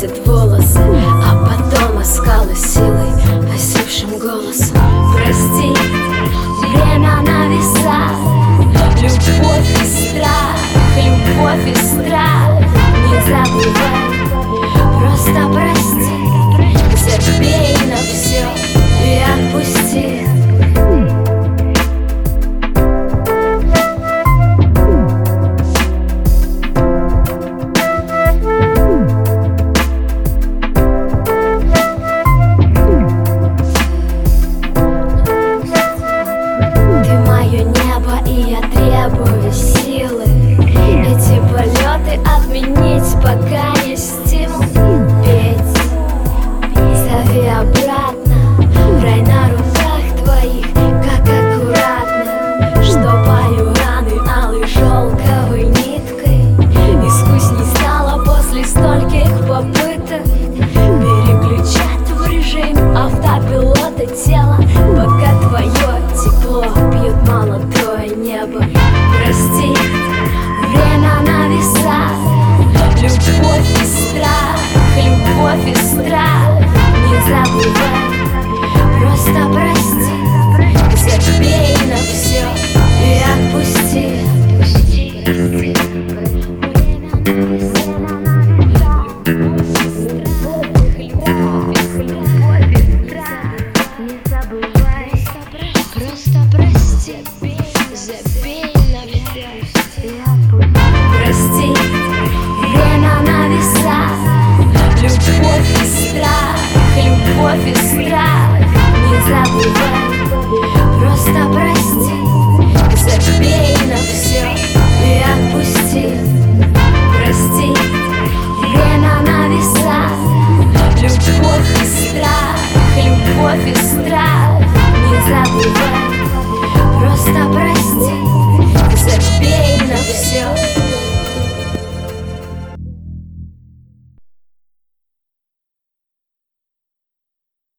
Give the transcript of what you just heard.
гладит волосы, а потом оскалы силой, осипшим голосом. Прости, время на весах, любовь и страх, любовь и страх. Не забывай, просто прости, забей на все и отпусти. Требую силы, эти полеты отменить, пока есть стимул петь. Зови обратно, рай на руках твоих, как аккуратно, штопаю раны алой шелковой ниткой. Искусней стало после стольких попыток переключать в режим автопилота тело, пока твое тепло пьет молодое небо. Прости, время на весах, любовь и страх, любовь и страх. Не забывай, просто прости, забей на все и отпусти. Просто прости, забей на все и отпусти. Прости, время на весах, любовь и страх, любовь и страх. Не забывай, просто прости, забей на все и отпусти. Прости, время на весах, любовь и страх, любовь и страх. Не забывай, просто прости.